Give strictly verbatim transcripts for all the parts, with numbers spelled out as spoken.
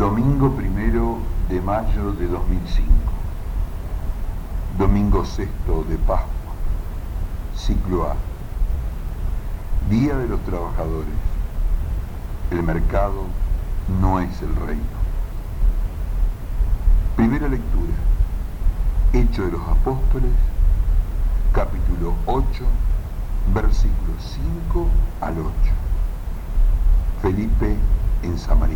Domingo primero de mayo de dos mil cinco, domingo sexto de Pascua, ciclo A, Día de los Trabajadores. El mercado no es el reino. Primera lectura, Hechos de los Apóstoles, capítulo ocho, versículos cinco al ocho. Felipe en Samaria.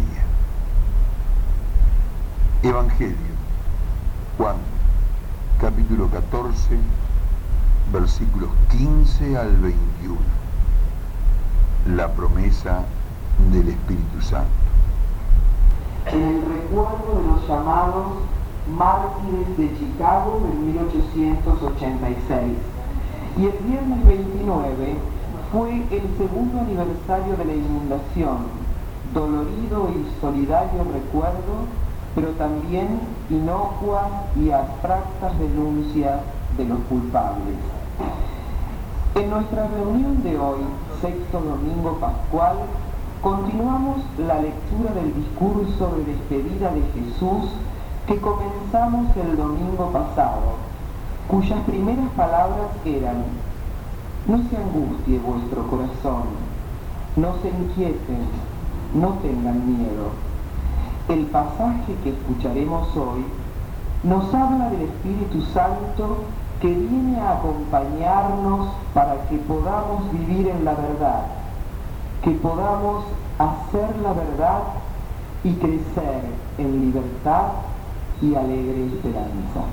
Evangelio, Juan, capítulo catorce, versículos quince al veintiuno. La promesa del Espíritu Santo. En el recuerdo de los llamados mártires de Chicago en mil ochocientos ochenta y seis. Y el viernes veintinueve fue el segundo aniversario de la inundación, dolorido y solidario recuerdo, pero también inocuas y abstractas denuncias de los culpables. En nuestra reunión de hoy, sexto domingo pascual, continuamos la lectura del discurso de despedida de Jesús que comenzamos el domingo pasado, cuyas primeras palabras eran: no se angustie vuestro corazón, no se inquieten, no tengan miedo. El pasaje que escucharemos hoy nos habla del Espíritu Santo que viene a acompañarnos para que podamos vivir en la verdad, que podamos hacer la verdad y crecer en libertad y alegre esperanza.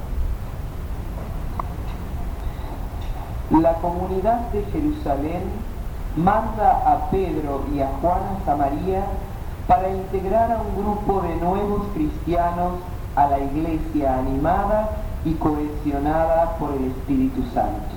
La comunidad de Jerusalén manda a Pedro y a Juan a Samaria para integrar a un grupo de nuevos cristianos a la iglesia animada y cohesionada por el Espíritu Santo.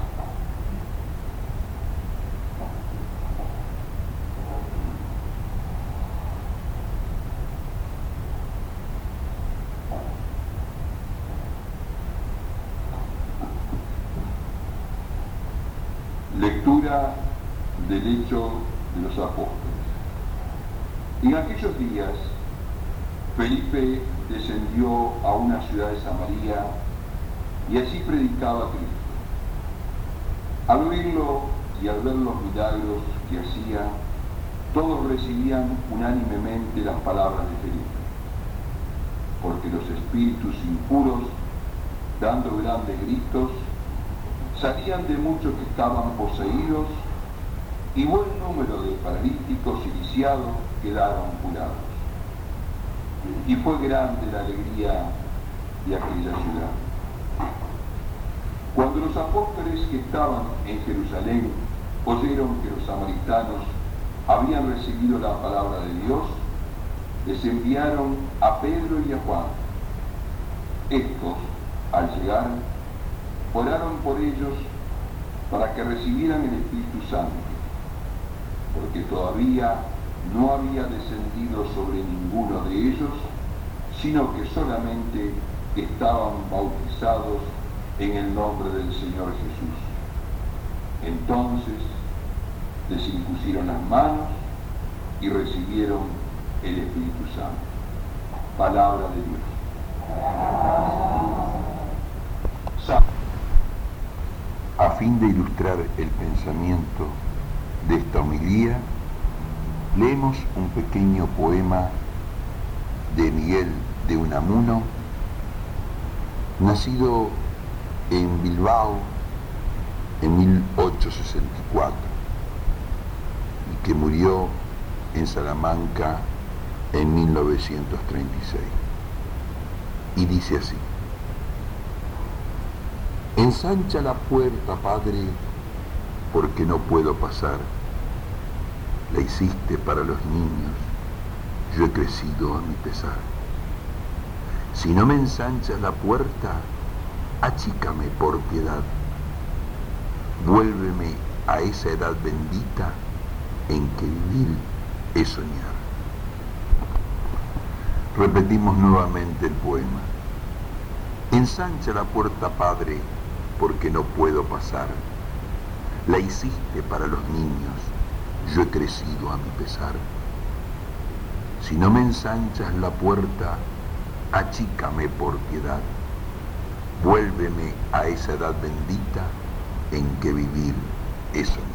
Lectura del Hecho de los Apóstoles. En aquellos días, Felipe descendió a una ciudad de Samaria y allí predicaba a Cristo. Al oírlo y al ver los milagros que hacía, todos recibían unánimemente las palabras de Felipe, porque los espíritus impuros, dando grandes gritos, salían de muchos que estaban poseídos, y buen número de paralíticos y lisiados quedaron curados. Y fue grande la alegría de aquella ciudad. Cuando los apóstoles que estaban en Jerusalén oyeron que los samaritanos habían recibido la palabra de Dios, les enviaron a Pedro y a Juan. Estos, al llegar, oraron por ellos para que recibieran el Espíritu Santo, porque todavía no había descendido sobre ninguno de ellos, sino que solamente estaban bautizados en el nombre del Señor Jesús. Entonces les impusieron las manos y recibieron el Espíritu Santo. Palabra de Dios. A fin de ilustrar el pensamiento de esta homilía, leemos un pequeño poema de Miguel de Unamuno, nacido en Bilbao en mil ochocientos sesenta y cuatro y que murió en Salamanca en mil novecientos treinta y seis. Y dice así: ensancha la puerta, Padre, porque no puedo pasar. La hiciste para los niños, yo he crecido a mi pesar. Si no me ensanchas la puerta, achícame por piedad. Vuélveme a esa edad bendita en que vivir es soñar. Repetimos nuevamente el poema. Ensancha la puerta, Padre, porque no puedo pasar. La hiciste para los niños, yo he crecido a mi pesar. Si no me ensanchas la puerta, achícame por piedad. Vuélveme a esa edad bendita en que vivir es soñar.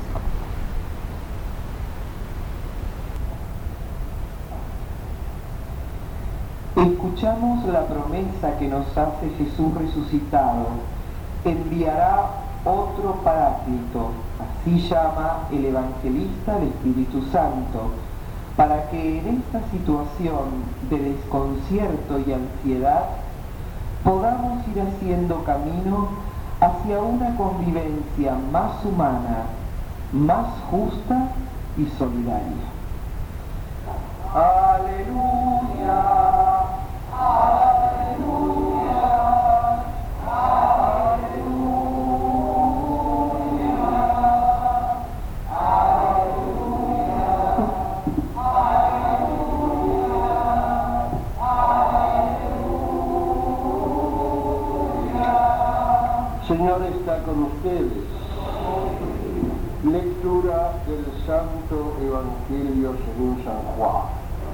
Escuchamos la promesa que nos hace Jesús resucitado. Enviará otro Paráclito, así llama el evangelista al Espíritu Santo, para que en esta situación de desconcierto y ansiedad podamos ir haciendo camino hacia una convivencia más humana, más justa y solidaria. Aleluya, aleluya, Señor está con ustedes. Lectura del Santo Evangelio según San Juan.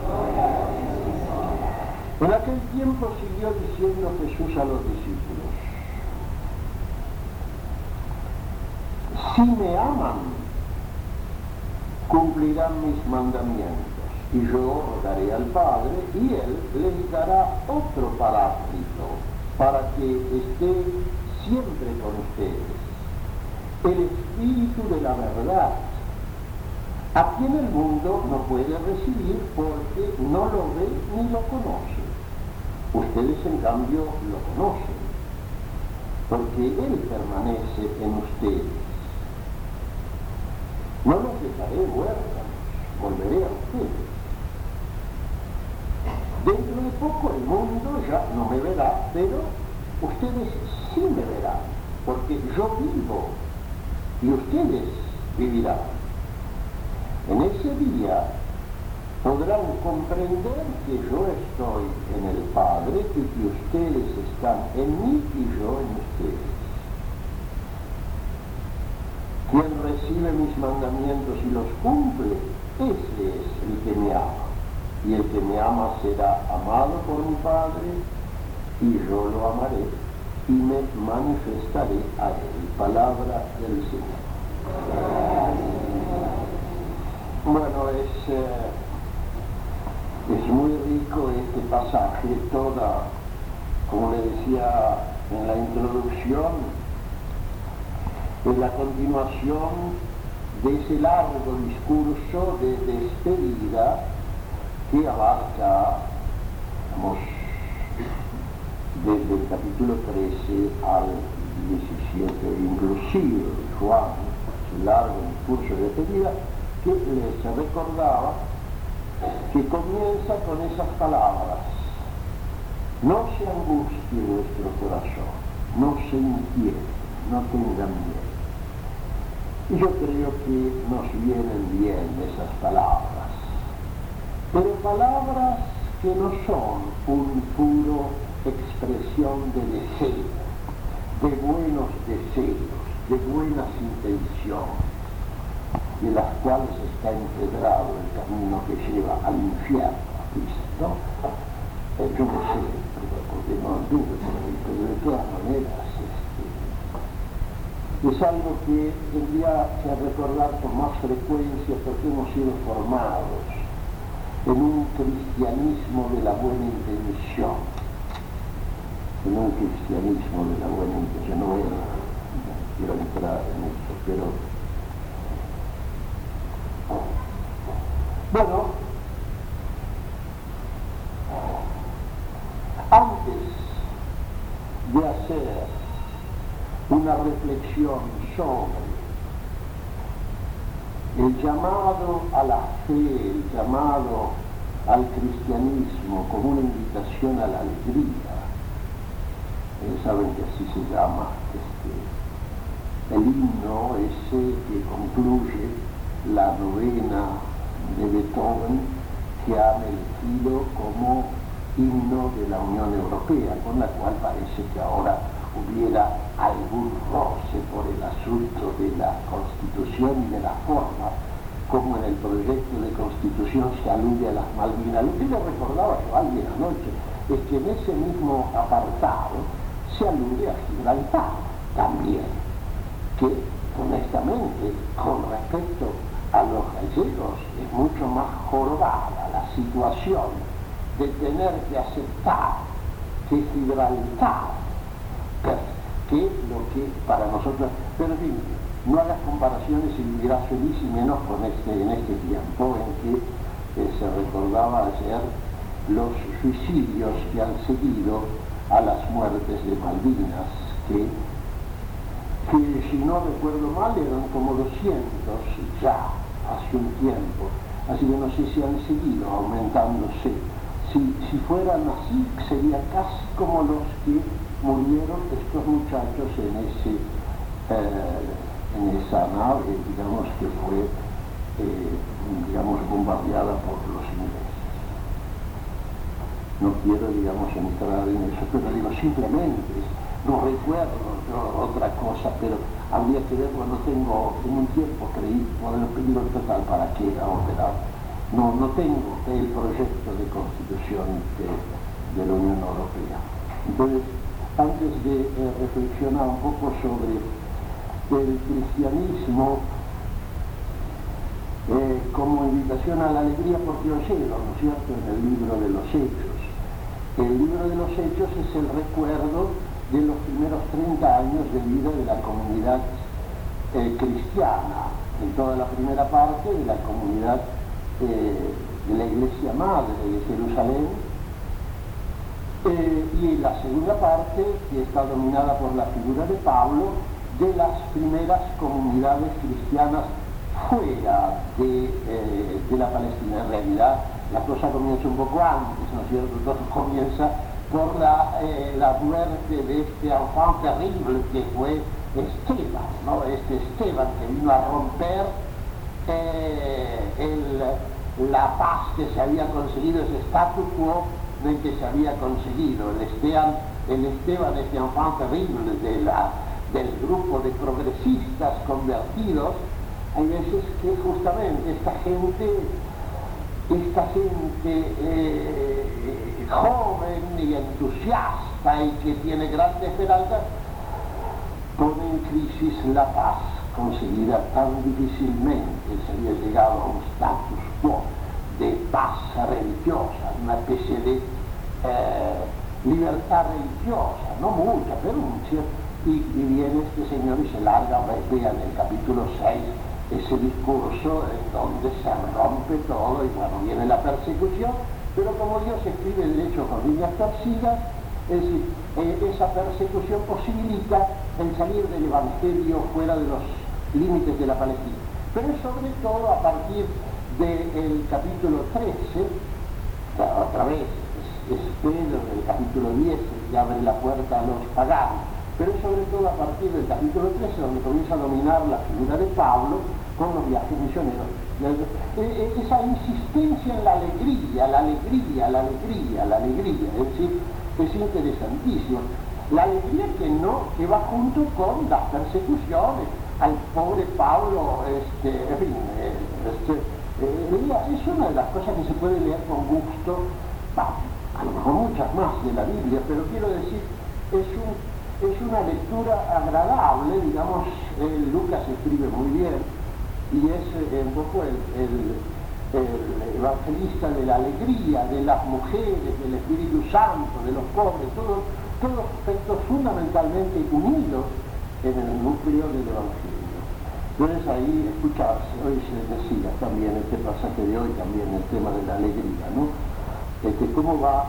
En aquel tiempo siguió diciendo Jesús a los discípulos: si me aman, cumplirán mis mandamientos, y yo rogaré al Padre, y Él les dará otro Paráclito, para que esté siempre con ustedes, el Espíritu de la verdad, a quien el mundo no puede recibir porque no lo ve ni lo conoce. Ustedes en cambio lo conocen, porque Él permanece en ustedes. No los dejaré huérfanos, volveré a ustedes. Dentro de poco el mundo ya no me verá, pero ustedes sí me verán, porque yo vivo y ustedes vivirán. En ese día podrán comprender que yo estoy en el Padre y que ustedes están en mí y yo en ustedes. Quien recibe mis mandamientos y los cumple, ese es el que me ama. Y el que me ama será amado por mi Padre, y yo lo amaré y me manifestaré a él. Palabra del Señor. Bueno, es, eh, es muy rico este pasaje, toda, como le decía en la introducción, es la continuación de ese largo discurso de despedida que abarca, digamos, desde el capítulo trece al diecisiete, inclusive Juan, ese largo discurso de despedida, que les recordaba que comienza con esas palabras: no se angustie vuestro corazón, no se inquiete, no tengan miedo. Y yo creo que nos vienen bien esas palabras, pero palabras que no son un puro expresión de deseo, de buenos deseos, de buenas intenciones, de las cuales está empedrado el camino que lleva al infierno, ¿no? Eh, yo no sé, porque no anduve por ahí, pero de todas maneras este, es algo que tendría que recordar con más frecuencia, porque hemos sido formados en un cristianismo de la buena intención, en un cristianismo de la buena intención. No voy a, no quiero entrar en esto, pero bueno, antes de hacer una reflexión sobre el llamado a la fe, el llamado al cristianismo como una invitación a la alegría, eh, saben que así se llama este, el himno ese que concluye la novena de Beethoven, que ha emergido como himno de la Unión Europea, con la cual parece que ahora hubiera algún roce por el asunto de la Constitución y de la forma como en el proyecto de constitución se alude a las Malvinas. Lo que le recordaba yo a alguien anoche es que en ese mismo apartado se alude a Gibraltar también, que honestamente con respecto a los gallegos es mucho más jorobada la situación de tener que aceptar que Gibraltar, que lo que para nosotros, pero en fin, no hagas comparaciones y vivirás feliz, y menos con este, en este tiempo en que eh, se recordaba ayer los suicidios que han seguido a las muertes de Malvinas, que, que si no recuerdo mal eran como doscientos ya hace un tiempo, así que no sé si han seguido aumentándose. Si, si fueran así, sería casi como los que murieron estos muchachos en ese eh, en esa nave, digamos, que fue eh, digamos, bombardeada por los ingleses. No quiero, digamos, entrar en eso, pero digo, simplemente, no recuerdo no, otra cosa, pero habría que verlo. No tengo, en un tiempo creí poder pedirlo total para que ahora no, no tengo el proyecto de constitución de, de la Unión Europea. Entonces, antes de eh, reflexionar un poco sobre el cristianismo eh, como invitación a la alegría, porque lo lleva, ¿no es cierto?, en el libro de los Hechos. El libro de los Hechos es el recuerdo de los primeros treinta años de vida de la comunidad eh, cristiana, en toda la primera parte de la comunidad eh, de la Iglesia Madre de Jerusalén, eh, y la segunda parte, que está dominada por la figura de Pablo, de las primeras comunidades cristianas fuera de, eh, de la Palestina. En realidad la cosa comienza un poco antes, ¿no es cierto? Todo comienza por la, eh, la muerte de este enfant terrible que fue Esteban, ¿no? Este Esteban que vino a romper eh, el, la paz que se había conseguido, ese statu quo del que se había conseguido. El Esteban, el Esteban este enfant terrible de la del grupo de progresistas convertidos. Hay veces que justamente esta gente, esta gente eh, joven y entusiasta y que tiene grandes esperanzas, pone en crisis la paz conseguida tan difícilmente. Se había llegado a un status quo de paz religiosa, una especie de eh, libertad religiosa, no mucha, pero mucha. Y, y viene este señor y se larga, vean en el capítulo seis, ese discurso en donde se rompe todo y bueno, viene la persecución, pero como Dios escribe el derecho con líneas torcidas, es decir, eh, esa persecución posibilita el salir del Evangelio fuera de los límites de la Palestina. Pero es sobre todo a partir del capítulo trece, otra vez, es, es Pedro en el capítulo diez que abre la puerta a los paganos. Pero sobre todo a partir del capítulo trece, donde comienza a dominar la figura de Pablo con los viajes misioneros. Esa insistencia en la alegría, la alegría, la alegría, la alegría, es decir, es interesantísimo. La alegría que no, que va junto con las persecuciones. Al pobre Pablo, este, en fin, este, eh, es una de las cosas que se puede leer con gusto, bah, a lo mejor muchas más de la Biblia, pero quiero decir, es un Es una lectura agradable, digamos. eh, Lucas escribe muy bien y es eh, un poco el, el, el evangelista de la alegría, de las mujeres, del Espíritu Santo, de los pobres, todos todos aspectos fundamentalmente unidos en el núcleo del Evangelio. Entonces ahí escucharse, hoy se decía también este pasaje de hoy, también el tema de la alegría, ¿no? Este, ¿Cómo va?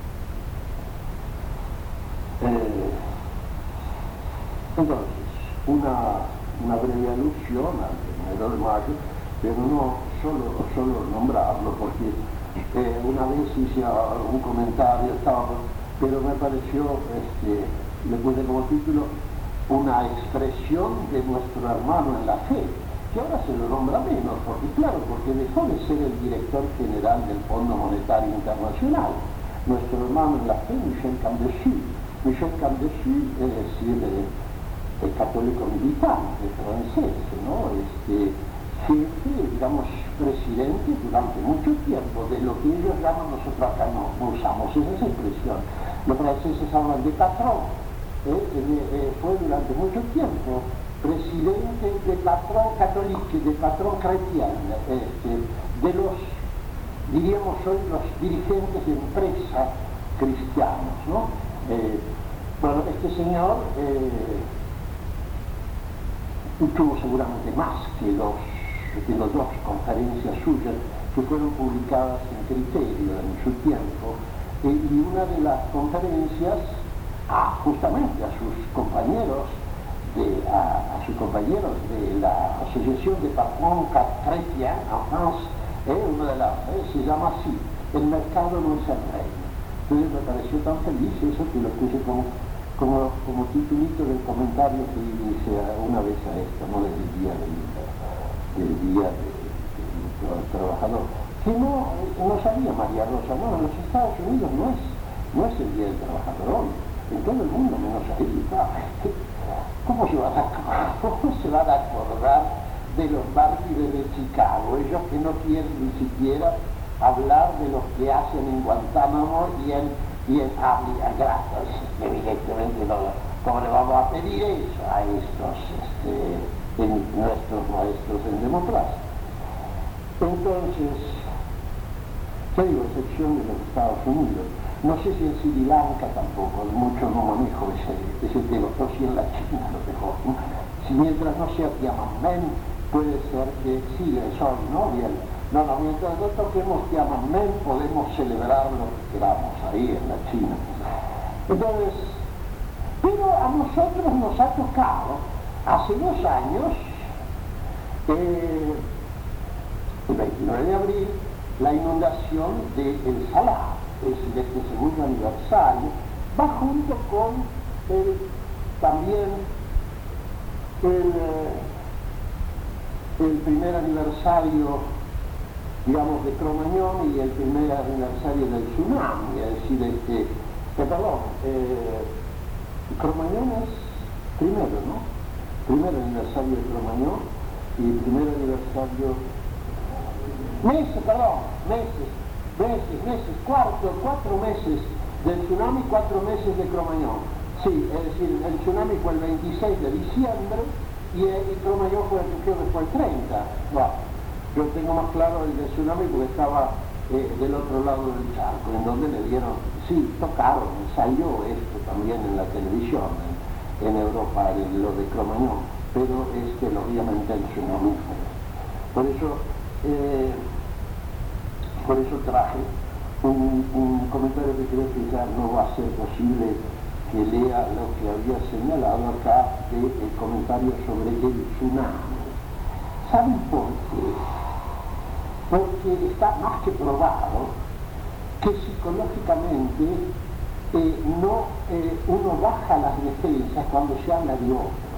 Eh, Entonces, una, una breve alusión al primero de mayo, pero no solo, solo nombrarlo, porque eh, una vez hice un comentario, estaba, pero me pareció, este, le puse como título, una expresión de nuestro hermano en la fe, que ahora se lo nombra menos, porque claro, porque dejó de ser el director general del Fondo Monetario Internacional, nuestro hermano en la fe, Michel Camdessus. Michel Camdessus, es decir, eh, el católico militante francés, ¿no? Este, jefe, digamos, presidente durante mucho tiempo, de lo que ellos llaman, nosotros acá no, no usamos esa expresión, los franceses hablan de patrón, ¿eh? Eh, fue durante mucho tiempo presidente de patrón católico, de patrón cristiano, este, de los, diríamos hoy, los dirigentes de empresa cristianos, ¿no? Eh, bueno, este señor eh, tuvo seguramente más que los de las dos conferencias suyas que fueron publicadas en Criterio en su tiempo, eh, y una de las conferencias a, justamente a sus compañeros de, a, a sus compañeros de la Asociación de Patrons Chrétiens en France, eh, una de las, eh, se llama así, el mercado no es el reino. Entonces me pareció tan feliz eso que lo puse como, como, como titulito del comentario que hice una vez a esto, ¿no? Desde el día del del día del trabajador, que no, no sabía María Rosa, no, en los Estados Unidos no es, no es el día del trabajador hoy, en todo el mundo menos ahí. ¿Cómo se van a, cómo se van a acordar de los mártires de Chicago? Ellos que no quieren ni siquiera hablar de los que hacen en Guantánamo y en, y en Gracias, evidentemente no, ¿cómo le vamos a pedir eso a estos este, en nuestros maestros en democracia? Entonces, ¿qué digo? Excepción de los Estados Unidos. No sé si en Sri Lanka tampoco, mucho no manejo ese, ese tema, pero sí en la China lo mejor, ¿no? Si mientras no sea Tiananmen, puede ser que sí, eso, ¿no? Bien. No, no, mientras no toquemos Tiananmen, podemos celebrar lo que queramos ahí en la China. Entonces, pero a nosotros nos ha tocado hace dos años, eh, el veintinueve de abril, la inundación de El Salar, es decir, de este segundo aniversario, va junto con el, también el, el primer aniversario, digamos, de Cromañón y el primer aniversario del tsunami, es decir, este, eh, perdón, eh, Cromañón es primero, ¿no? Primer aniversario de Cromañón y primer aniversario, meses, perdón, meses, meses, meses, cuatro, cuatro meses del tsunami, cuatro meses de Cromañón. Sí, es decir, el tsunami fue el veintiséis de diciembre y el Cromañón fue, creo que fue el treinta. Bueno, yo tengo más claro el del tsunami porque estaba eh, del otro lado del charco, en donde le dieron, sí, tocaron, salió esto también en la televisión, en, en Europa, en lo de Cromañón, pero este, obviamente el tsunami fue. Por eso, eh, por eso traje un, un comentario que creo que ya no va a ser posible que lea lo que había señalado acá del comentario sobre el tsunami. ¿Saben por qué? Porque está más que probado que psicológicamente eh, no, eh, uno baja las defensas cuando se habla de otros.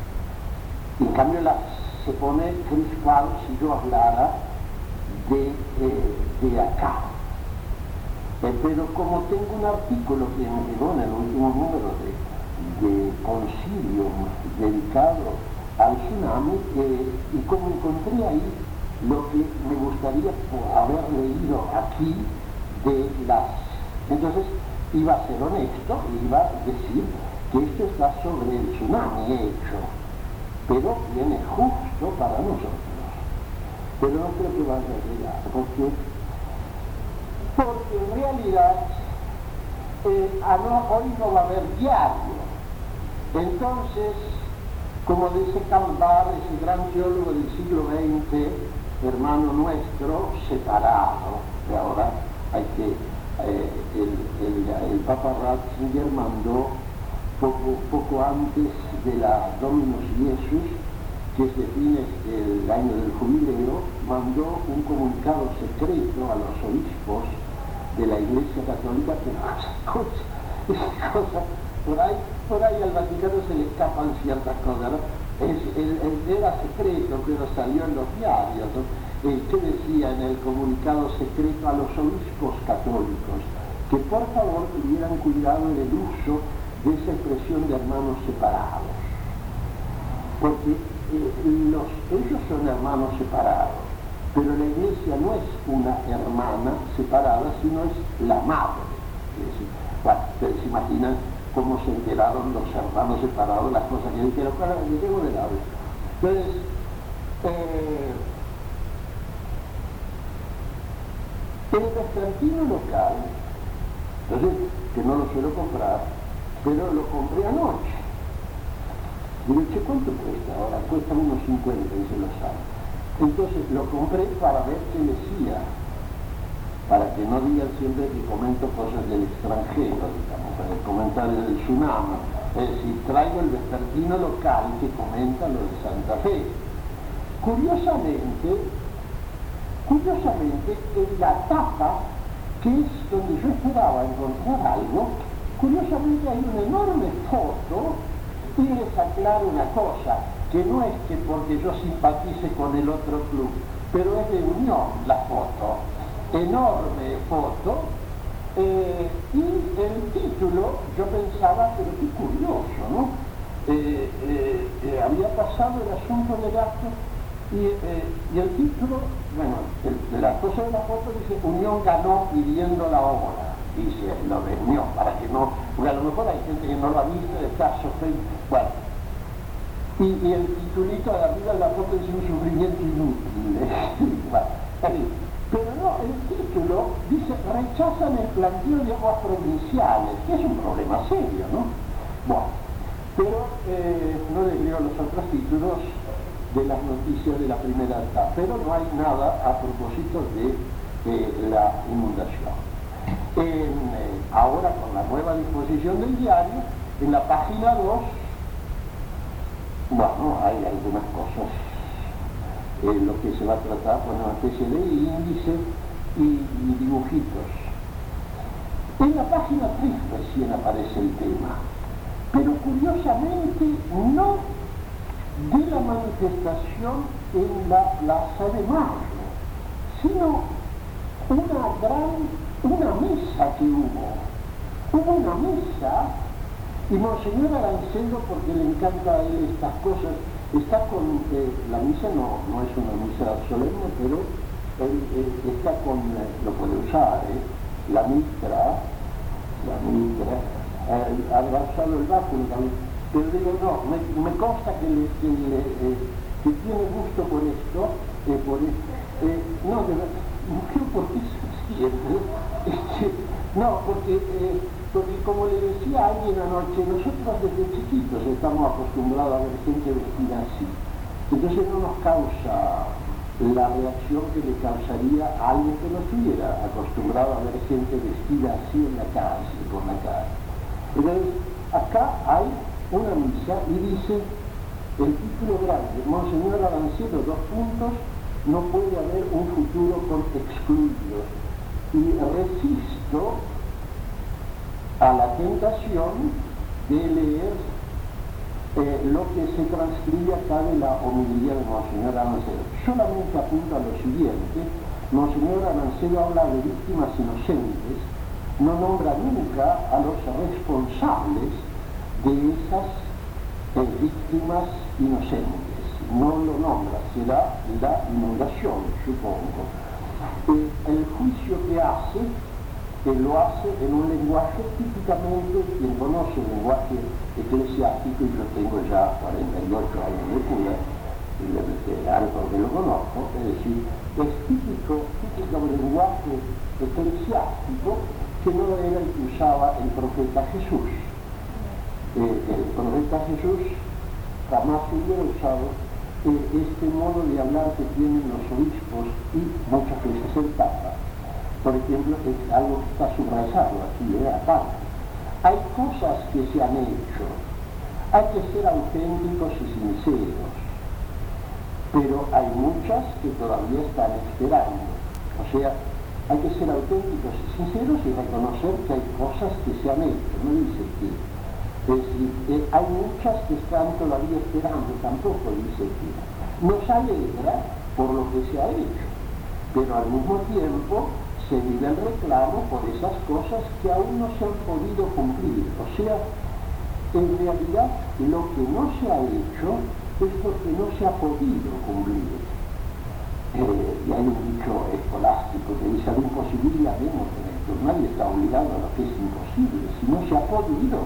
En cambio las, se pone crispado si yo hablara de, eh, de acá. Eh, pero como tengo un artículo que me llegó en el último número de, de Concilium dedicado al tsunami, eh, y como encontré ahí lo que me gustaría haber leído aquí de las... Entonces iba a ser honesto, iba a decir que esto está sobre el tsunami hecho, pero viene justo para nosotros. Pero no creo que vaya a llegar, porque, porque en realidad eh, a no, hoy no va a haber diario. Entonces, como dice Karl Barth, ese gran teólogo del siglo veinte, hermano nuestro, separado, que ahora hay que, eh, el, el, el Papa Ratzinger mandó poco, poco antes de la Dominus Iesus, que es de fines del año del jubileo, mandó un comunicado secreto a los obispos de la Iglesia Católica, que esa cosa, esa cosa, por ahí, por ahí al Vaticano se le escapan ciertas cosas, ¿no? Es, el, el, era secreto, pero salió en los diarios, ¿no? Eh, ¿Qué decía en el comunicado secreto a los obispos católicos? Que por favor tuvieran cuidado en el uso de esa expresión de hermanos separados. Porque eh, los, ellos son hermanos separados, pero la iglesia no es una hermana separada, sino es la madre. Es decir, bueno, ustedes se imaginan cómo se enteraron los hermanos separados, las cosas que dijeron, para que tengo de lado. Entonces, eh, el vespertino local, entonces, que no lo suelo comprar, pero lo compré anoche. Digo, che, ¿cuánto cuesta? Ahora cuesta unos cincuenta, y se lo sabe. Entonces lo compré para ver qué decía, para que no digan siempre que comento cosas del extranjero, digamos, para el comentario del tsunami. Es decir, traigo el vespertino local que comenta lo de Santa Fe. Curiosamente, curiosamente, en la tapa, que es donde yo esperaba encontrar algo, curiosamente hay una enorme foto. Y les aclaro una cosa, que no es que porque yo simpatice con el otro club, pero es de Unión la foto, enorme foto, eh, y el título, yo pensaba, pero qué curioso, ¿no? Eh, eh, eh, había pasado el asunto de gasto y, eh, y el título, bueno, el, de la cosa de la foto dice, Unión ganó pidiendo la hora. Dice lo de Unión, para que no, porque a lo mejor hay gente que no lo ha visto, está sufriendo, bueno, y, y el titulito de arriba de la foto dice un sufrimiento inútil, bueno, pero no, el título dice rechazan el planteo de aguas provinciales, que es un problema serio, ¿no? Bueno, pero eh, no les leo los otros títulos de las noticias de la primera etapa, pero no hay nada a propósito de eh, la inundación. En, eh, ahora con la nueva disposición del diario, en la página dos, bueno, hay algunas cosas, eh, lo que se va a tratar, pues una especie de índice y, y dibujitos. En la página tres recién aparece el tema, pero curiosamente no de la manifestación en la Plaza de Mayo, sino una gran una misa que hubo, hubo una misa, y Monseñor Arancelo, porque le encanta a él estas cosas, está con, eh, la misa no, no es una misa solemne, pero él, él está con, eh, lo puede usar, eh, la mitra, la mitra, eh, ha abrazado el báculo también, pero digo, no, me, me consta que, le, que, le, eh, que tiene gusto por esto, eh, por esto, eh, no, de verdad, porque es siempre, este, no, porque, eh, porque como le decía a alguien anoche, nosotros desde chiquitos estamos acostumbrados a ver gente vestida así, entonces no nos causa la reacción que le causaría a alguien que no estuviera acostumbrado a ver gente vestida así en la calle, por la calle. Entonces, acá hay una misa y dice el título grande, Monseñor Arancelo, dos puntos, no puede haber un futuro con excluidos. Y resisto a la tentación de leer eh, lo que se transcribe acá de la homilía de Monseñor Arancelo. Solamente apunto a lo siguiente, Monseñor Arancelo habla de víctimas inocentes, no nombra nunca a los responsables de esas eh, víctimas inocentes, no lo nombra, será la inundación, supongo. Eh, el juicio que hace, eh, lo hace en un lenguaje típicamente, quien conoce el lenguaje eclesiástico, y yo tengo ya cuarenta y ocho años de cura, y desde algo que lo conozco, es decir, es típico, típico lenguaje eclesiástico que no era el que usaba el profeta Jesús. Eh, el profeta Jesús jamás hubiera usado eh, este modo de hablar que tienen los obispos y muchas veces el Papa. Por ejemplo, es algo que está subrayado aquí, eh, aparte. Hay cosas que se han hecho, hay que ser auténticos y sinceros, pero hay muchas que todavía están esperando. O sea, hay que ser auténticos y sinceros y reconocer que hay cosas que se han hecho, no dice que. Es decir, eh, hay muchas que están todavía esperando, tampoco dice que. Nos alegra por lo que se ha hecho, pero al mismo tiempo se vive el reclamo por esas cosas que aún no se han podido cumplir. O sea, en realidad lo que no se ha hecho es porque no se ha podido cumplir. Eh, y hay un dicho escolástico que dice: lo imposible haremos en esto. Nadie está obligado a lo que es imposible. Si no se ha podido,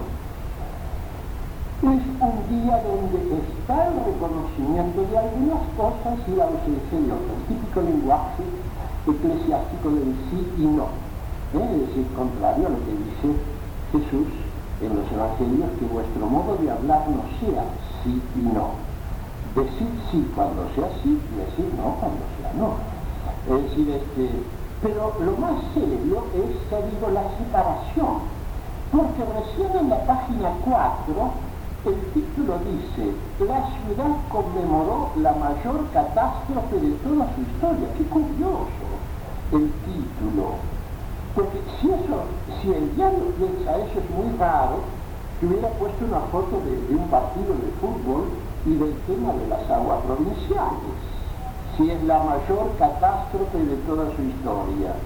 es un día donde está el reconocimiento de algunas cosas y la ausencia de otras. Típico lenguaje eclesiástico del sí y no. ¿Eh? Es decir, contrario a lo que dice Jesús en los evangelios, que vuestro modo de hablar no sea sí y no. Decir sí cuando sea sí y decir no cuando sea no. Es decir, este, pero lo más serio es, te digo, la separación. Porque recién en la página cuatro el título dice: la ciudad conmemoró la mayor catástrofe de toda su historia. ¡Qué curioso el título! Porque si eso, si el diario piensa eso, es muy raro que hubiera puesto una foto de, de un partido de fútbol y del tema de las aguas provinciales, si es la mayor catástrofe de toda su historia.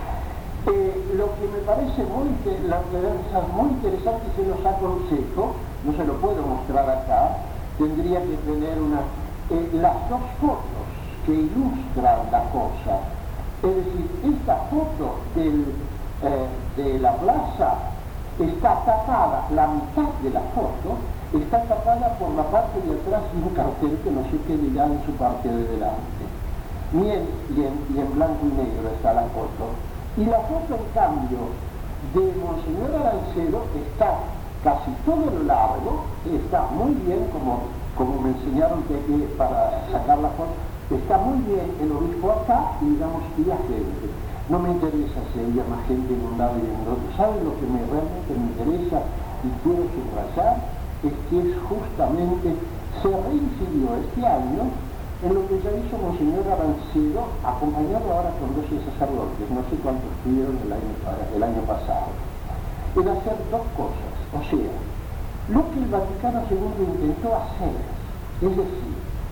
Eh, lo que me parece muy, la, muy interesante, y se los aconsejo, no se lo puedo mostrar acá, tendría que tener una, eh, las dos fotos que ilustran la cosa. Es decir, esta foto del, eh, de la plaza está tapada, la mitad de la foto está tapada por la parte de atrás de un cartel que no sé qué dirá en su parte de delante. Y en, y, en, y en blanco y negro está la foto. Y la foto, en cambio, de Monseñor Arancero está casi todo lo largo, está muy bien, como, como me enseñaron que, que para sacar la foto, está muy bien el obispo acá y, digamos, y la gente. No me interesa si había más gente en un lado y en el otro. ¿Saben lo que me, realmente me interesa y quiero subrayar? Es que es justamente, se reincidió este año en lo que ya hizo Monseñor Arancero, acompañado ahora con doce sacerdotes, no sé cuántos tuvieron el año, el año pasado, en hacer dos cosas. O sea, lo que el Vaticano segundo intentó hacer, es decir,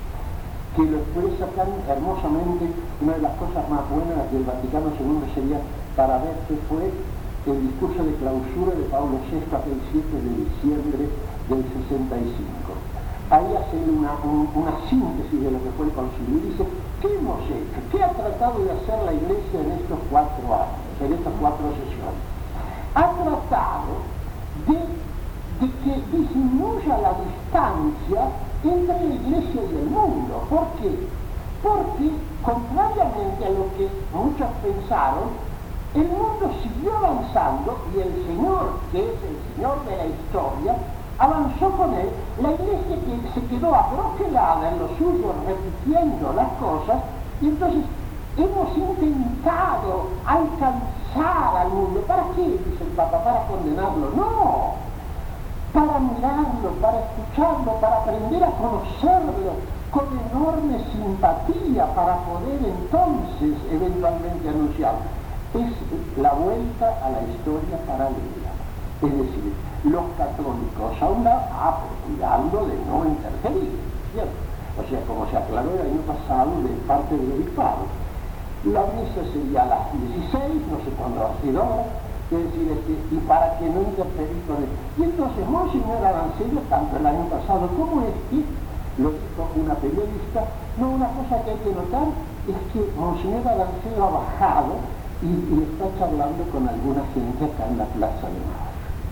que lo expresa tan hermosamente, una de las cosas más buenas del Vaticano segundo sería para ver qué fue el discurso de clausura de Pablo sexto aquel siete de diciembre del sesenta y cinco. Ahí hace una, un, una síntesis de lo que fue el concilio y dice: ¿qué hemos hecho? ¿Qué ha tratado de hacer la Iglesia en estos cuatro años, en estas cuatro sesiones? Ha tratado de, de que disminuya la distancia entre la Iglesia y el mundo. ¿Por qué? Porque, contrariamente a lo que muchos pensaron, el mundo siguió avanzando y el Señor, que es el Señor de la historia, avanzó con él. La Iglesia que se quedó abroquelada en lo suyo, repitiendo las cosas, y entonces hemos intentado alcanzar al mundo. ¿Para qué? Dice el Papa, ¿para condenarlo? No, para mirarlo, para escucharlo, para aprender a conocerlo con enorme simpatía, para poder entonces eventualmente anunciarlo. Es la vuelta a la historia paralela. Es decir, los católicos a un lado, ah, pero cuidando de no interferir, ¿cierto? O sea, como se aclaró el año pasado de parte del obispado. La misa sería a las dieciséis, no sé cuándo va a ser ahora, es decir, este, y para que no interferir con él. Y entonces, Monseñor Arancero, tanto el año pasado como este, lo dijo una periodista, no, una cosa que hay que notar es que Monseñor Arancero ha bajado y, y está charlando con alguna gente acá en la Plaza de Mayo.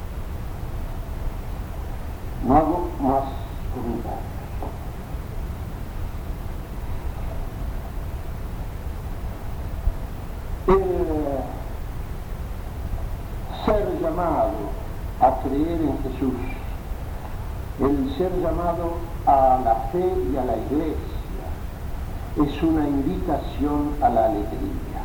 No hago más comentarios. El ser llamado a creer en Jesús, el ser llamado a la fe y a la Iglesia, es una invitación a la alegría.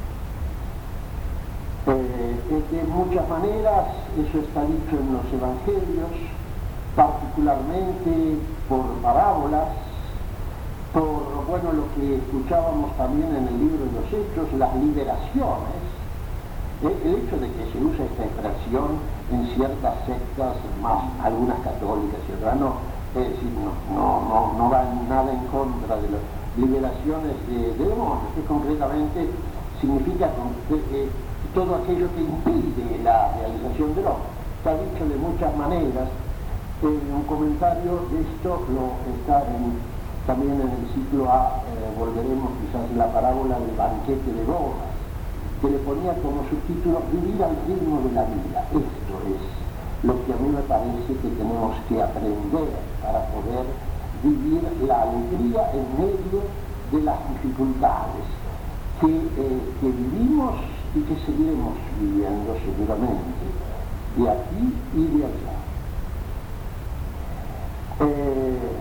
Eh, de muchas maneras, eso está dicho en los Evangelios, particularmente por parábolas, por, bueno, lo que escuchábamos también en el libro de los Hechos, las liberaciones. Eh, el hecho de que se usa esta expresión en ciertas sectas, más algunas católicas y otras no, es decir, no, no, no, no va nada en contra de las liberaciones de, de demonios, que concretamente significa que, eh, todo aquello que impide la realización del hombre. Está dicho de muchas maneras. Eh, un comentario de esto lo está en, también en el ciclo A, eh, volveremos quizás la parábola del banquete de bodas, que le ponía como subtítulo Vivir al ritmo de la vida. Esto es lo que a mí me parece que tenemos que aprender para poder vivir la alegría en medio de las dificultades que, eh, que vivimos y que seguiremos viviendo seguramente, de aquí y de allá. Eh,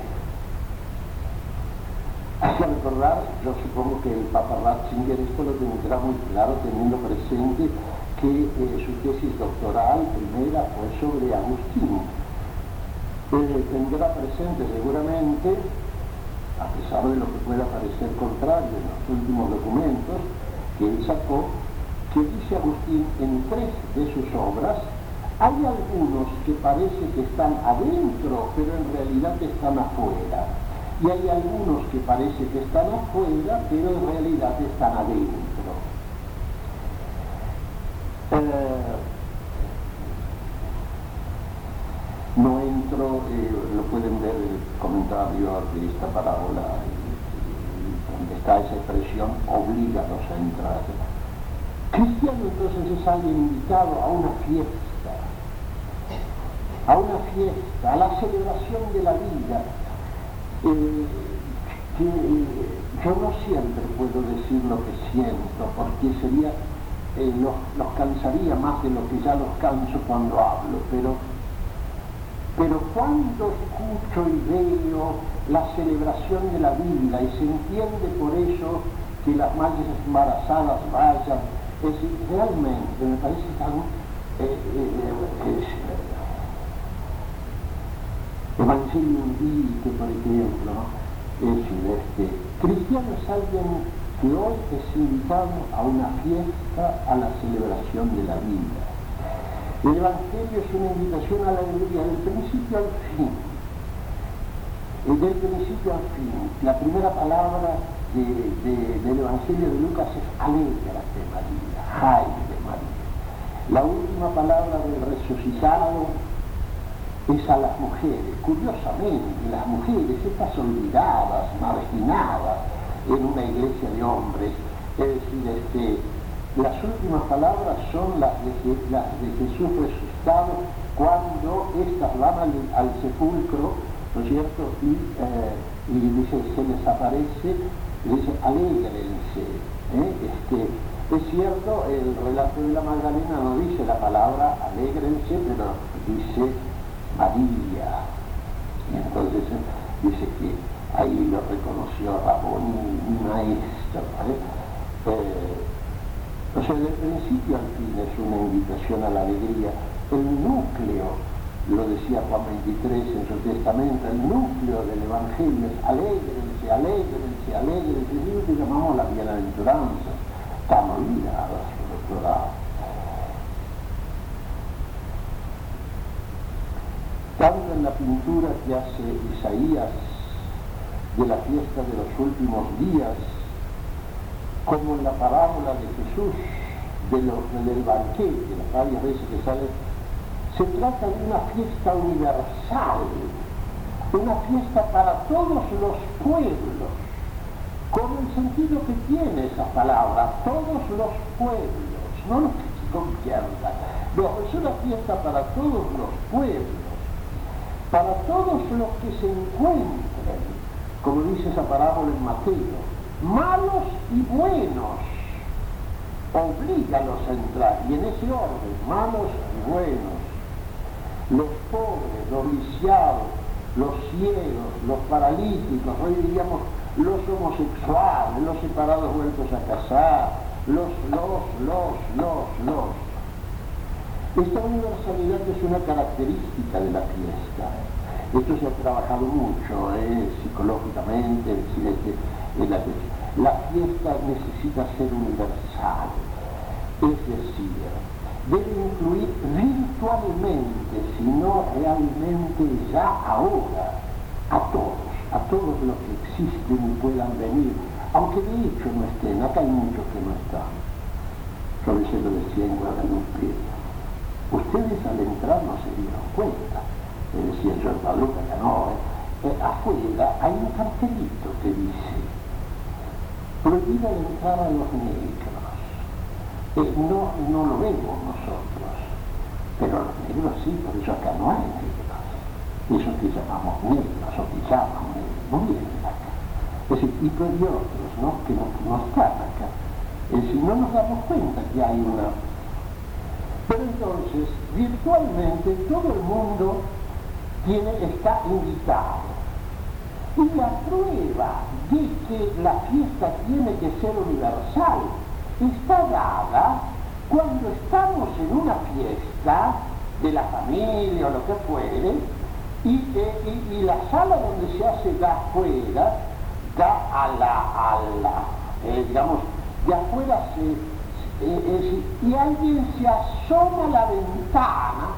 hay que recordar, yo supongo que el Papa Ratzinger esto lo tendrá muy claro, teniendo presente que eh, su tesis doctoral primera fue sobre Agustín. Eh, tendrá presente seguramente, a pesar de lo que pueda parecer contrario en los últimos documentos que él sacó, que dice Agustín en tres de sus obras: hay algunos que parece que están adentro, pero en realidad están afuera. Y hay algunos que parece que están afuera, pero en realidad están adentro. Eh, no entro, eh, lo pueden ver el comentario de esta parábola, eh, donde está esa expresión, oblíganos a entrar. Cristiano entonces es alguien invitado a una fiesta, a una fiesta, a la celebración de la vida, eh, que eh, yo no siempre puedo decir lo que siento, porque sería, eh, los, los cansaría más de lo que ya los canso cuando hablo, pero, pero cuando escucho y veo la celebración de la vida, y se entiende por eso que las madres embarazadas vayan, es decir, realmente me parece tan eh, eh, eh, Evangelium Vitae, por ejemplo, ¿no? Es decir, este, cristiano es alguien que hoy es invitado a una fiesta, a la celebración de la vida. El Evangelio es una invitación a la alegría del principio al fin. Del principio al fin. La primera palabra de, de, del Evangelio de Lucas es alégrate María, ay de María. La última palabra del resucitado es a las mujeres. Curiosamente, las mujeres, estas olvidadas, marginadas en una iglesia de hombres, es decir, este, las últimas palabras son las de, las de Jesús resucitado cuando éstas van al, al sepulcro, ¿no es cierto? Y, eh, y dice, se les aparece, y dice, alégrense. ¿eh? Este, es cierto, el relato de la Magdalena no dice la palabra alégrense, pero dice María. Y entonces dice que ahí lo reconoció Raboni, mi maestro. ¿eh? Eh, o sea, del principio al fin es una invitación a la alegría. El núcleo, lo decía Juan veintitrés en su testamento, el núcleo del Evangelio es alégrense, alégrense, alégrense, y lo que llamamos la bienaventuranza. Están olvidadas por otro lado. Tanto en la pintura que hace Isaías de la fiesta de los últimos días, como en la parábola de Jesús de lo, del banquete, las varias veces que sale, se trata de una fiesta universal, una fiesta para todos los pueblos, con el sentido que tiene esa palabra, todos los pueblos, no los que se conviertan. No, es una fiesta para todos los pueblos, para todos los que se encuentren, como dice esa parábola en Mateo, malos y buenos, oblígalos a entrar, y en ese orden, malos y buenos, los pobres, los lisiados, los ciegos, los paralíticos, hoy diríamos los homosexuales, los separados vueltos a casar, los, los, los, los, los. Esta universalidad es una característica de la fiesta. Esto se ha trabajado mucho eh, psicológicamente, es decir, que la, la fiesta necesita ser universal, es decir, debe incluir virtualmente, sino realmente ya ahora, a todos, a todos los que existen y puedan venir, aunque de hecho no estén. Acá hay muchos que no están. Yo a veces lo decía en Guadalupe, ustedes al entrar no se dieron cuenta, es decir, el Giorgio Luca Canova, eh, afuera hay un cartelito que dice prohibida la entrada a los negros. Eh, no, no lo vemos nosotros, pero los negros sí, por eso acá no hay negros. Esos que llamamos negros o que llaman negros, no vienen acá. Es decir, y hay otros, ¿no?, que no, no están acá. Es decir, no nos damos cuenta que hay una... Pero entonces, virtualmente, todo el mundo tiene, está invitado. Y la prueba de que la fiesta tiene que ser universal está dada cuando estamos en una fiesta de la familia o lo que fuere, y, eh, y, y la sala donde se hace da afuera, da a la, a la eh, digamos, de afuera se, eh, eh, y alguien se asoma a la ventana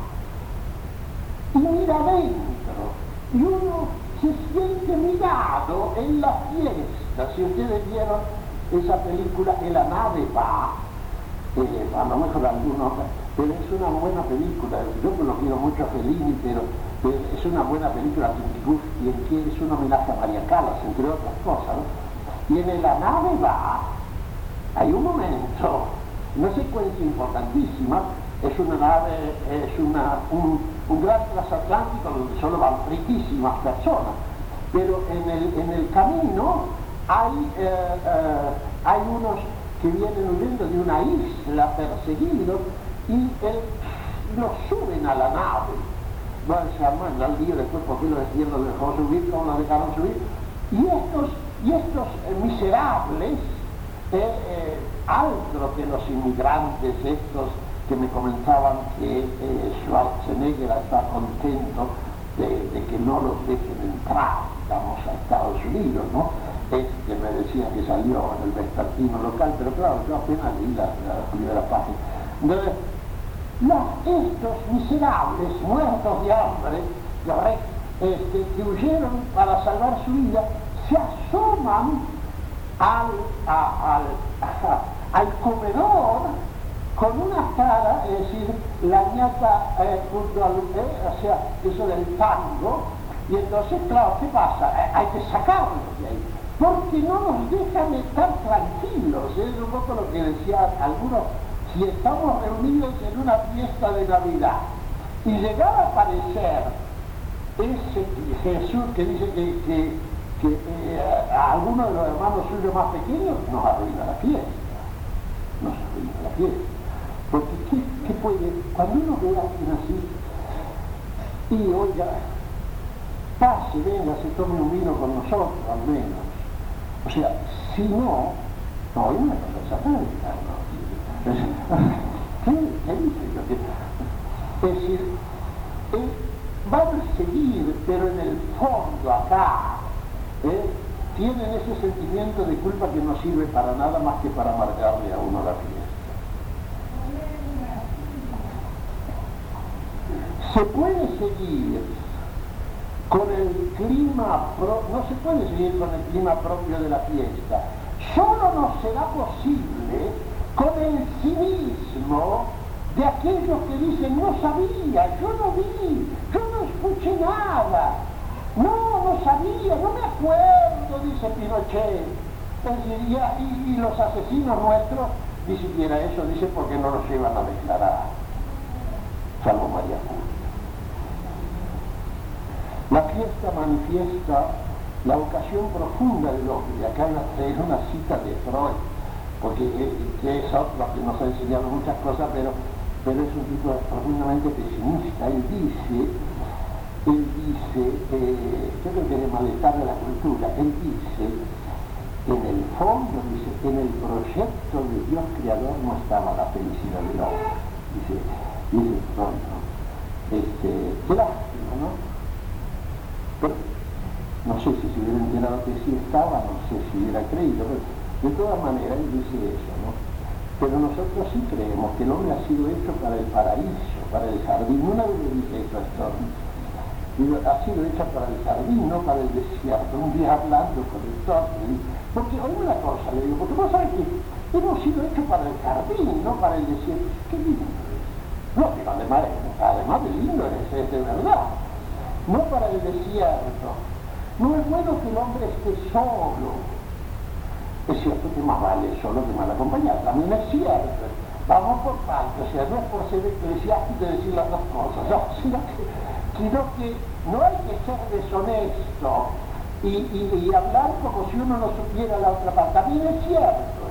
y mira adentro, y uno se siente mirado en la fiesta. Si ustedes vieron esa película En la nave va, eh, a lo mejor algunos, pero es una buena película. Yo que lo quiero mucho a Fellini, pero eh, es una buena película y en que es un homenaje a María Callas, entre otras cosas, ¿no? Y en En la nave va hay un momento, una secuencia importantísima. Es una nave, es una, un, un gran transatlántico donde solo van riquísimas personas, pero en el, en el camino hay, eh, eh, hay unos que vienen huyendo de una isla perseguidos y el, los suben a la nave. Bueno, se arman al lío después porque los los dejó subir, cómo los dejaron subir, y estos, y estos eh, miserables, eh, eh, altro que los inmigrantes estos que me comentaban que eh, Schwarzenegger está contento de, de que no los dejen entrar, digamos, a Estados Unidos, ¿no? Este me decía que salió en el vespertino local, pero claro, yo apenas leí la, la primera página. Entonces, los, estos miserables muertos de hambre, que, este, que huyeron para salvar su vida, se asoman al, a, al, a, al comedor con una cara, es decir, la ñata eh, junto al, eh, o sea, eso del tango, y entonces, claro, ¿qué pasa? Eh, hay que sacarlos de ahí, porque no nos dejan estar tranquilos. Es un poco lo que decían algunos, si estamos reunidos en una fiesta de Navidad y llegara a aparecer ese Jesús que dice que, que, que eh, a alguno de los hermanos suyos más pequeños, nos arruina la fiesta, nos arruina la fiesta. Porque ¿qué, qué puede? Cuando uno ve a alguien así, y oiga, pase, venga, se tome un vino con nosotros, al menos. O sea, si no, no hay una cosa satánica, ¿no? ¿Qué, qué dice yo? Es decir, eh, van a seguir, pero en el fondo, acá, eh, tienen ese sentimiento de culpa que no sirve para nada más que para amargarle a uno la fiesta. Se puede seguir con el clima, pro, no se puede seguir con el clima propio de la fiesta. Solo nos será posible con el cinismo de aquellos que dicen, no sabía, yo no vi, yo no escuché nada, no, no sabía, no me acuerdo, dice Pinochet. Es decir, y, y los asesinos nuestros ni siquiera eso dice porque no los llevan a declarar, salvo María Julia. La fiesta manifiesta la vocación profunda del hombre. Acá es una cita de Freud, porque que es otro que nos ha enseñado muchas cosas, pero, pero es un tipo profundamente pesimista. Él dice, él dice, eh, yo creo que es el malestar de la cultura, él dice, en el fondo, dice, en el proyecto de Dios creador no estaba la felicidad del hombre. Dice, dice Freud, ¿no? Este, qué lástima, ¿no? Pero, no sé si se hubiera enterado que sí estaba, no sé si hubiera creído, pero de todas maneras él dice eso, ¿no? Pero nosotros sí creemos que el hombre ha sido hecho para el paraíso, para el jardín. Una vez le dije esto a Storm, ha sido hecho para el jardín, no para el desierto. Un día hablando con el Storm, porque oye una cosa, le digo, porque vos sabés que hemos sido hechos para el jardín, no para el desierto. ¿Qué lindo es? No, pero además, además de lindo es, es de verdad. no para el desierto. No es bueno que el hombre esté solo. Es cierto que más vale solo que mal acompañado, también es cierto. Vamos por partes, o sea, no es por ser eclesiástico y decir las dos cosas, no, sino que, sino que no hay que ser deshonesto y, y, y hablar como si uno no supiera la otra parte. También es cierto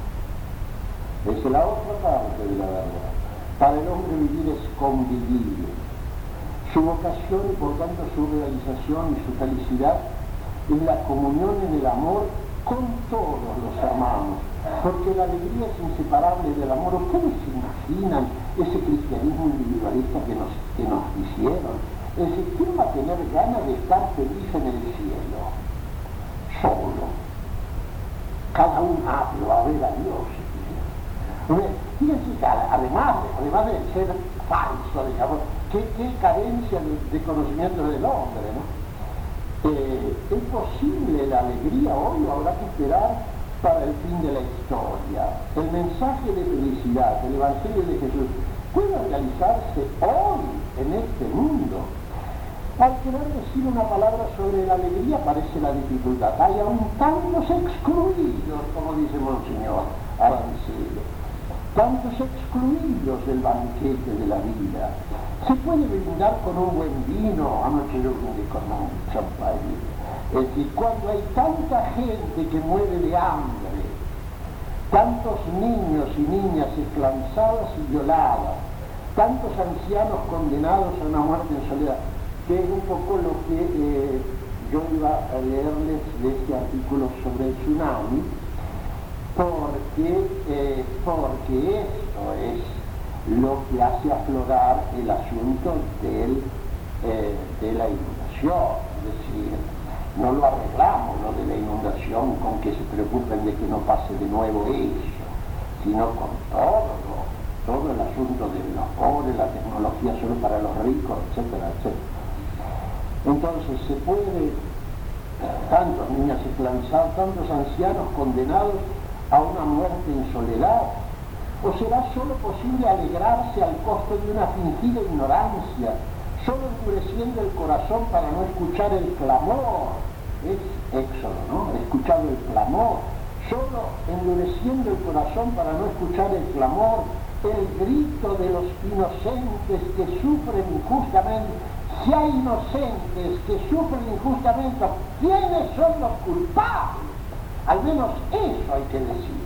eso. Es la otra parte de la verdad. Para el hombre vivir es convivir. Su vocación y por tanto su realización y su felicidad es la comunión en el amor con todos los hermanos, porque la alegría es inseparable del amor. ¿Ustedes se imaginan ese cristianismo individualista que nos, que nos hicieron? Es decir, ¿quién va a tener ganas de estar feliz en el cielo? Solo. Cada uno, ah, pero va a ver a Dios. Fíjense que además, además de ser falso, digamos, qué, qué carencia de, de conocimiento del hombre, ¿no? Eh, es posible la alegría hoy, o habrá que esperar para el fin de la historia. El mensaje de felicidad, el Evangelio de Jesús, puede realizarse hoy en este mundo. Al querer decir una palabra sobre la alegría parece la dificultad. Hay aún tantos excluidos, como dice Monseñor Arancelo, tantos excluidos del banquete de la vida. Se puede brindar con un buen vino, anoche yo brindé con un champán. Es decir, cuando hay tanta gente que muere de hambre, tantos niños y niñas esclavizadas y violadas, tantos ancianos condenados a una muerte en soledad, que es un poco lo que eh, yo iba a leerles de este artículo sobre el tsunami, porque, eh, porque esto es lo que hace aflorar el asunto del, eh, de la inundación. Es decir, no lo arreglamos lo de la inundación con que se preocupen de que no pase de nuevo eso, sino con todo, ¿no? Todo el asunto de los pobres, la tecnología solo para los ricos, etcétera, etcétera. Entonces se puede, tantos niños esclavizados, tantos ancianos condenados a una muerte en soledad, o será solo posible alegrarse al costo de una fingida ignorancia, solo endureciendo el corazón para no escuchar el clamor. Es Éxodo, ¿no? Escuchar el clamor, solo endureciendo el corazón para no escuchar el clamor, el grito de los inocentes que sufren injustamente. Si hay inocentes que sufren injustamente, ¿quiénes son los culpables? Al menos eso hay que decir.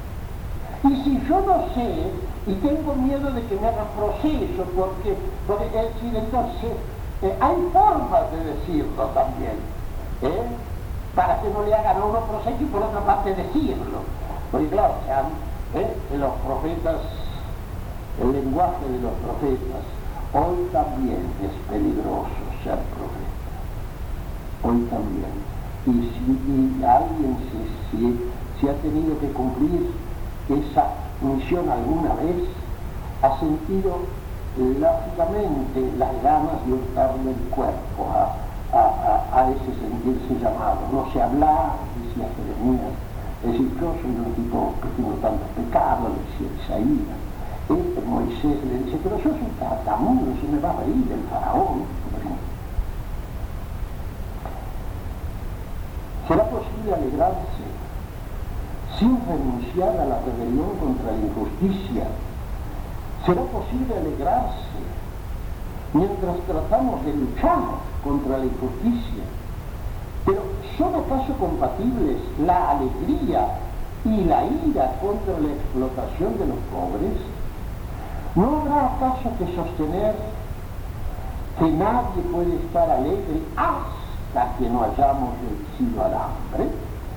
Y si yo no sé, y tengo miedo de que me hagan proceso, porque, porque es decir, entonces, eh, hay formas de decirlo también, ¿eh? Para que no le hagan a uno proceso y por otra parte decirlo. Porque claro, sean, ¿eh? los profetas, el lenguaje de los profetas, hoy también es peligroso ser profeta. Hoy también. Y si y alguien se, si, si ha tenido que cumplir esa misión alguna vez, ha sentido lógicamente las ganas de hurtarle el cuerpo a, a, a, a ese sentirse llamado. No se habla, decía Jeremías, es decir, yo soy un tipo que tengo tantos pecados, decía Isaías. Este Moisés le dice, pero yo soy tartamudo, se me va a reír el faraón. ¿Será posible alegrarse sin renunciar a la rebelión contra la injusticia? ¿Será posible alegrarse mientras tratamos de luchar contra la injusticia? Pero ¿son acaso compatibles la alegría y la ira contra la explotación de los pobres? ¿No habrá acaso que sostener que nadie puede estar alegre hasta que no hayamos vencido al hambre?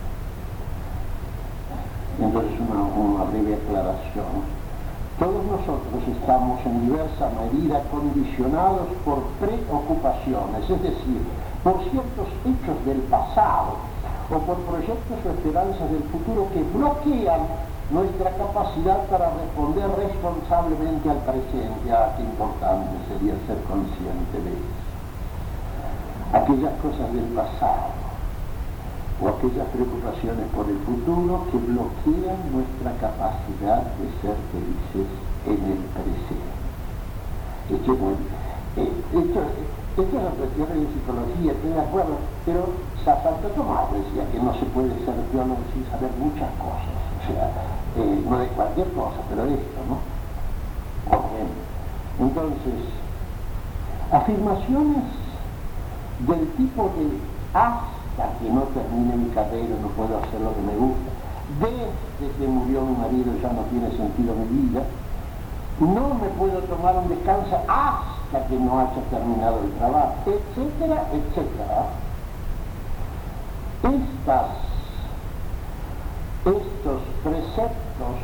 Entonces una, una breve aclaración. Todos nosotros estamos en diversa medida condicionados por preocupaciones, es decir, por ciertos hechos del pasado o por proyectos o esperanzas del futuro que bloquean nuestra capacidad para responder responsablemente al presente. Ah, qué importante sería ser consciente de eso. Aquellas cosas del pasado o aquellas preocupaciones por el futuro que bloquean nuestra capacidad de ser felices en el presente. Esto, bueno, eh, esto, Estas son cuestiones de psicología, estoy de acuerdo, pero Santo Tomás decía que no se puede ser teólogo sin saber muchas cosas, o sea, eh, no de cualquier cosa, pero esto, ¿no? Por ejemplo. Entonces, afirmaciones del tipo de hasta que no termine mi carrera no puedo hacer lo que me gusta, desde que murió mi marido ya no tiene sentido mi vida, no me puedo tomar un descanso hasta que no haya terminado el trabajo, etcétera, etcétera. Estas, estos preceptos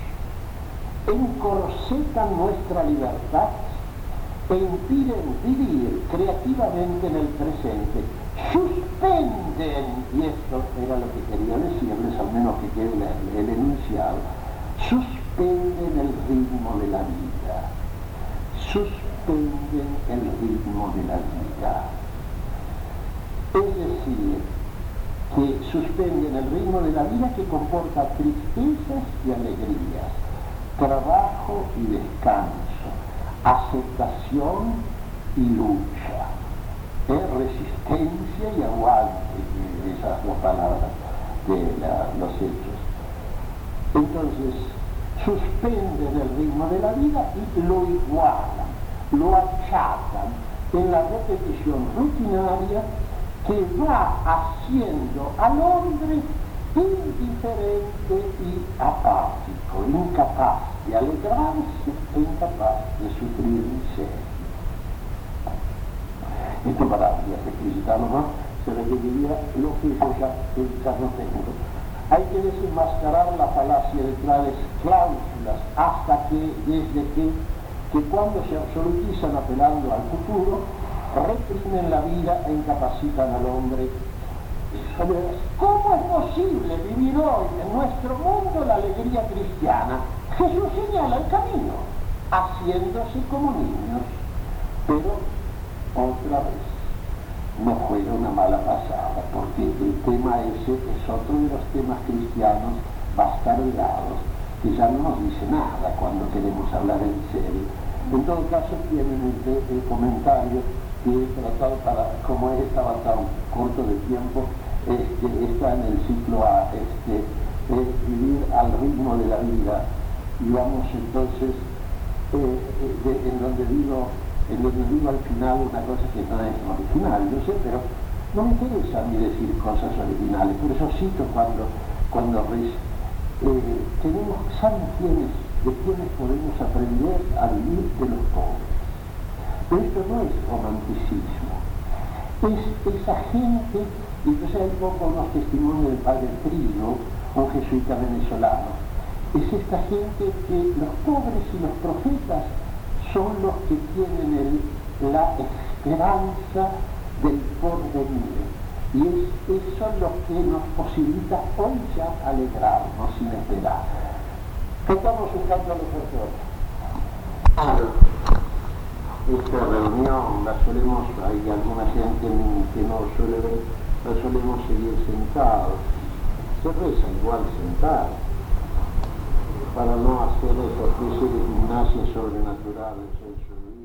encorsetan nuestra libertad e impiden vivir creativamente en el presente, suspenden, y esto era lo que quería decirles, al menos que quede el, el enunciado, suspenden el ritmo de la vida, suspenden el ritmo de la vida. Es decir, que suspenden el ritmo de la vida que comporta tristezas y alegrías, trabajo y descanso, aceptación y lucha, ¿eh? Resistencia y aguante, esas dos palabras de la, los hechos. Entonces, suspenden el ritmo de la vida y lo igualan, lo achatan en la repetición rutinaria que va haciendo al hombre indiferente y apático, incapaz de alegrarse e incapaz de sufrir miseria. Esto para explicitarlo más se requeriría lo que yo ya, ya no tengo. Hay que desenmascarar la falacia de tales cláusulas hasta que, desde que, que cuando se absolutizan apelando al futuro, reprimen la vida e incapacitan al hombre. ¿Cómo es posible vivir hoy en nuestro mundo la alegría cristiana? Jesús señala el camino, haciéndose como niños, pero otra vez no fue una mala pasada, porque el tema ese es otro de los temas cristianos bastardeados, que ya no nos dice nada cuando queremos hablar en serio. En todo caso, tienen el, el comentario que he tratado para, como él estaba tan corto de tiempo, este, está en el ciclo A, este, es vivir al ritmo de la vida, y vamos entonces, eh, de, en donde digo, en donde digo al final una cosa que no es original, yo sé, pero no me interesa a mí decir cosas originales, por eso cito cuando, cuando res, eh, tenemos, ¿saben quiénes? De quiénes podemos aprender a vivir de los pobres. Pero esto no es romanticismo, es esa gente, y entonces hay poco unos testimonios del padre Trino, un jesuita venezolano, es esta gente que los pobres y los profetas son los que tienen el, la esperanza del porvenir, y es eso lo que nos posibilita hoy ya alegrarnos sin esperar. Cantamos un canto a los pastores. Esta reunión la solemos, hay alguna gente que no suele ver, la solemos seguir sentados. Se reza igual sentado, para no hacer esa especie de gimnasia sobrenatural en senso de vida.